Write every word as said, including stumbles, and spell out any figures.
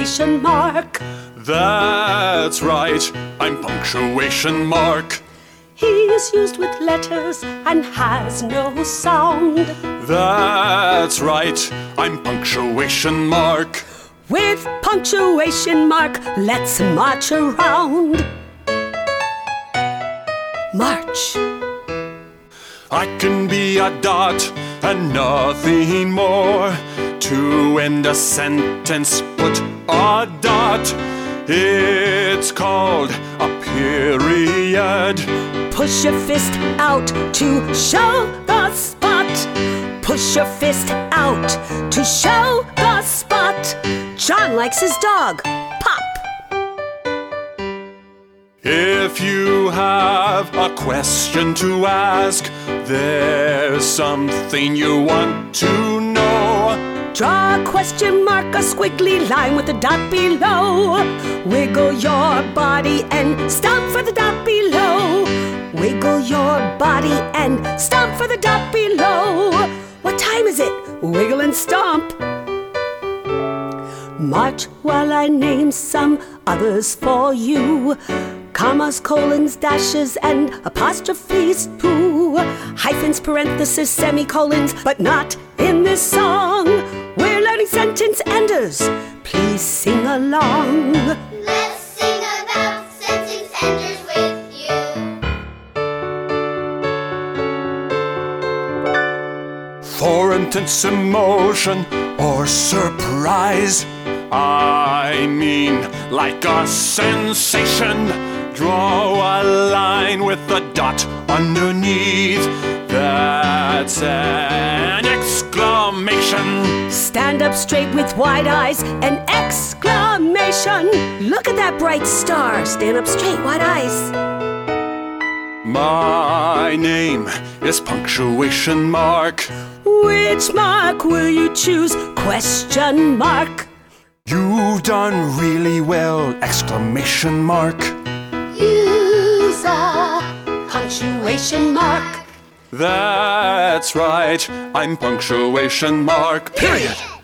punctuation mark. That's right, I'm punctuation mark. He is used with letters and has no sound. That's right, I'm punctuation mark. With punctuation mark, let's march around. March. I can be a dot and nothing more. To end a sentence, put a dot. It's called a period. Push your fist out to show the spot. Push your fist out to show the spot. John likes his dog. Pop. If you have a question to ask, there's something you want to know. Draw a question mark, a squiggly line with a dot below. Wiggle your body and stomp for the dot below. Wiggle your body and stomp for the dot below. What time is it? Wiggle and stomp. March while I name some others for you. Commas, colons, dashes, and apostrophes too. Hyphens, parentheses, semicolons, but not in this song. We're learning sentence enders. Please sing along. Let's sing about sentence enders with you. For intense emotion or surprise, I mean like a sensation. Draw a line with a dot underneath. That's an exclamation. Stand up straight with wide eyes, an exclamation. Look at that bright star. Stand up straight, wide eyes. My name is punctuation mark. Which mark will you choose? Question mark. You've done really well! Exclamation mark. Use a punctuation mark. That's right, I'm punctuation mark. Period.